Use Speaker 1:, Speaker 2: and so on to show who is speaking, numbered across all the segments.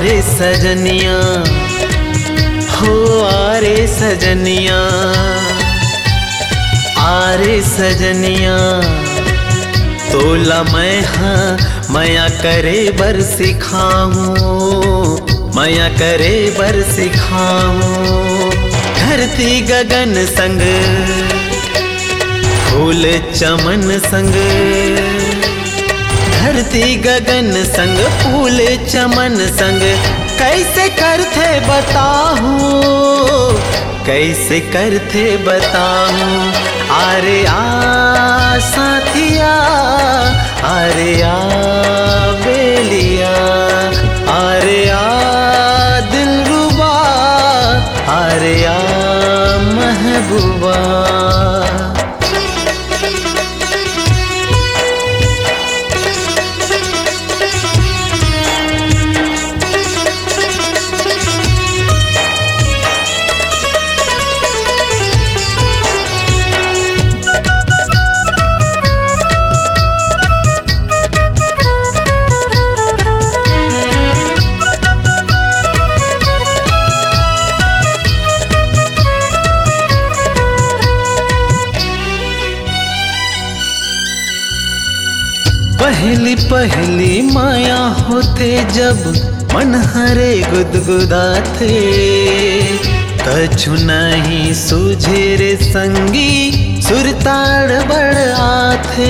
Speaker 1: आरे सजनिया हो आरे सजनिया, आरे सजनिया तोला मैं हाँ मया करे बर सिखाऊं, मया करे बर सिखाऊं। धरती गगन संग फूल चमन संग, धरती गगन संग फूल चमन संग कैसे करते बताऊं, कैसे करते बताऊं। आरे आ साथिया, आरे आ बेलिया, आरे आ दिलरुबा, आरे आ महबूबा। पहली पहली माया होते जब मन हरे गुदगुदाते, कछु नहीं सूझे रे संगी सुरताड़ बड़ आथे।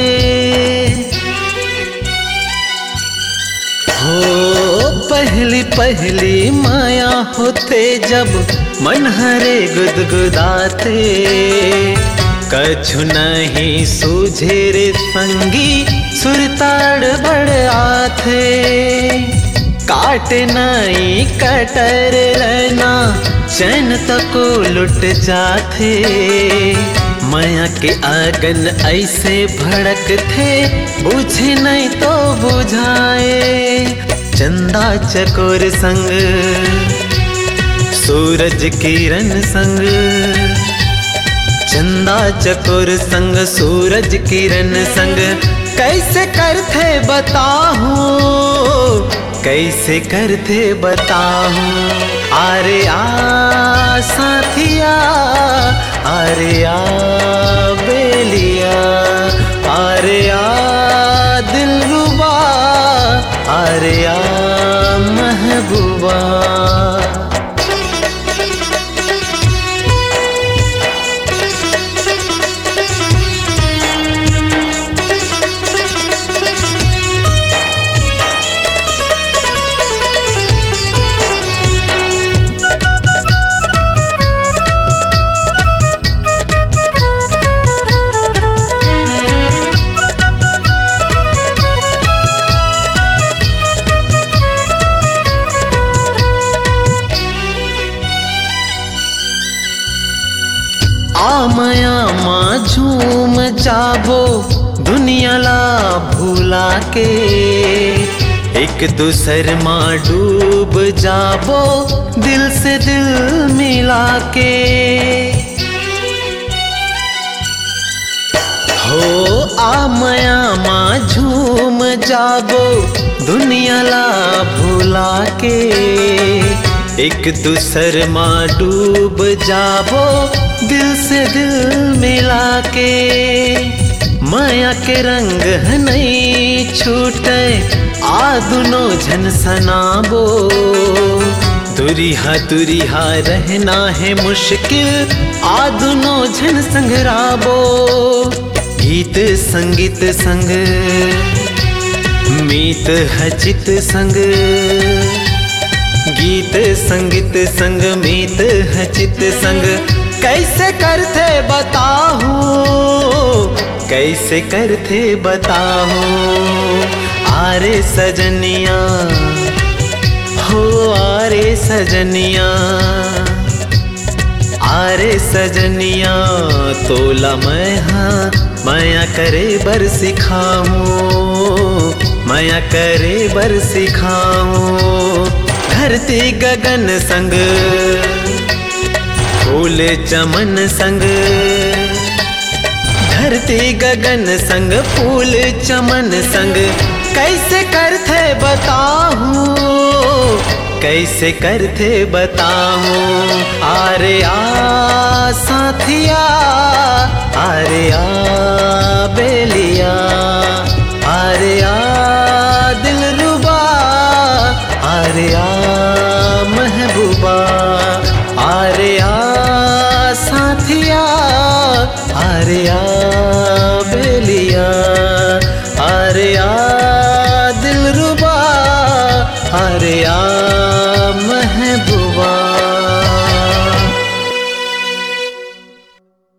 Speaker 1: हो पहली पहली माया होते जब मन हरे गुदगुदाते, कछु नहीं सूझे रे संगी सुरताड़ बड़ आथे। काट नहीं कटर रहना चैन तको लुट जाथे, माया के आगन ऐसे भड़क थे बुझे नहीं तो बुझाए। चंदा चकोर संग सूरज किरण संग, चंदा चकोर संग सूरज किरण संग कैसे करते बताऊं, कैसे करते बताऊं। आरे आ साथिया, आरे आ बेलिया, आरे आ दिलरुबा, आरे आ महबूबा। माया माँ झूम जाबो दुनिया ला भूला के, एक दूसर माँ डूब जाबो दिल से दिल मिला के। हो आ माया माँ झूम जाबो दुनिया ला भूला के, एक दूसर माँ डूब जाबो दिल से दिल मिला के। माया के रंग नहीं छूटे आ दुनो झन सनाबो, दुरिहा दुरिहा रहना है मुश्किल आ दुनो झन संगराबो। गीत संगीत संग मीत हचित संग, गीत संगीत संग मीत हचित संग कैसे करते बताऊं, कैसे करते बताऊं। आरे सजनिया हो आरे सजनिया, आरे सजनिया तोला मैं हाँ माया करे बर सिखाऊं, माया करे बर सिखाऊं। धरती गगन संग फूल चमन संग, धरती गगन संग फूल चमन संग कैसे करते बताऊं, कैसे करते बताऊं। आरे आ साथिया, आरे आ बेलिया, आरे आ दिलरुबा, आरे आ महबूबा, आरे आ साथिया, आरे आ बेलिया, आरे आ दिलरुबा, आरे आ